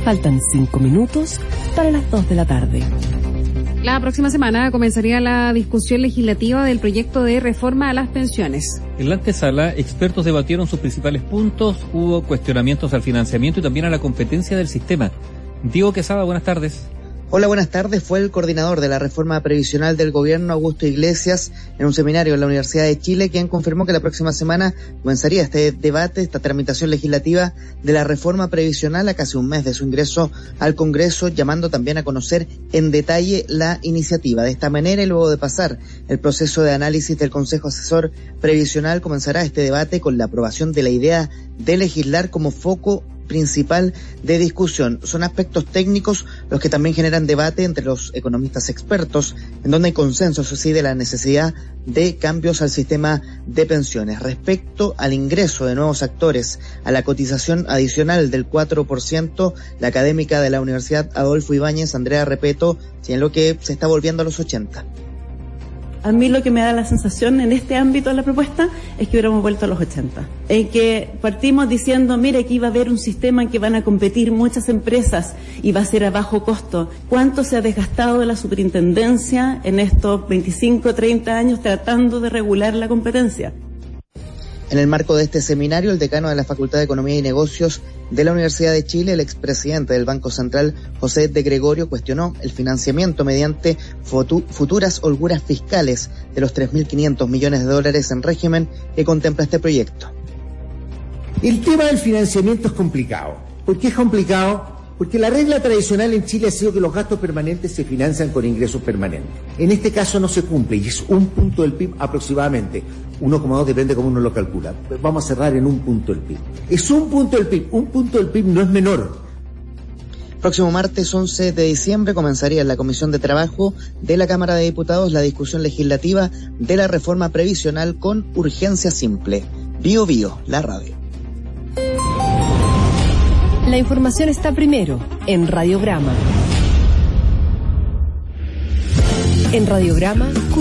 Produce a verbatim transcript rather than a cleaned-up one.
Faltan cinco minutos para las dos de la tarde. La próxima semana comenzaría la discusión legislativa del proyecto de reforma a las pensiones. En la antesala, expertos debatieron sus principales puntos, hubo cuestionamientos al financiamiento y también a la competencia del sistema. Diego Quesada, buenas tardes. Hola, buenas tardes. Fue el coordinador de la reforma previsional del gobierno, Augusto Iglesias, en un seminario en la Universidad de Chile, quien confirmó que la próxima semana comenzaría este debate, esta tramitación legislativa de la reforma previsional a casi un mes de su ingreso al Congreso, llamando también a conocer en detalle la iniciativa. De esta manera, y luego de pasar el proceso de análisis del Consejo Asesor Previsional, comenzará este debate con la aprobación de la idea de legislar como foco principal de discusión. Son aspectos técnicos los que también generan debate entre los economistas expertos, en donde hay consenso, eso sí, de la necesidad de cambios al sistema de pensiones. Respecto al ingreso de nuevos actores a la cotización adicional del cuatro por ciento, la académica de la Universidad Adolfo Ibáñez, Andrea Repeto, señaló que se está volviendo a los ochenta. A mí lo que me da la sensación en este ámbito de la propuesta es que hubiéramos vuelto a los ochenta, en que partimos diciendo, mire, aquí va a haber un sistema en que van a competir muchas empresas y va a ser a bajo costo. ¿Cuánto se ha desgastado la superintendencia en estos veinticinco, treinta años tratando de regular la competencia? En el marco de este seminario, el decano de la Facultad de Economía y Negocios de la Universidad de Chile, el expresidente del Banco Central, José de Gregorio, cuestionó el financiamiento mediante futuras holguras fiscales de los tres mil quinientos millones de dólares en régimen que contempla este proyecto. El tema del financiamiento es complicado. ¿Por qué es complicado? Porque la regla tradicional en Chile ha sido que los gastos permanentes se financian con ingresos permanentes. En este caso no se cumple y es un punto del P I B aproximadamente. uno coma dos depende cómo uno lo calcula. Vamos a cerrar en un punto del P I B. Es un punto del P I B. Un punto del P I B no es menor. Próximo martes once de diciembre comenzaría en la Comisión de Trabajo de la Cámara de Diputados la discusión legislativa de la reforma previsional con urgencia simple. Bio Bio, la radio. La información está primero en Radiograma. En Radiograma,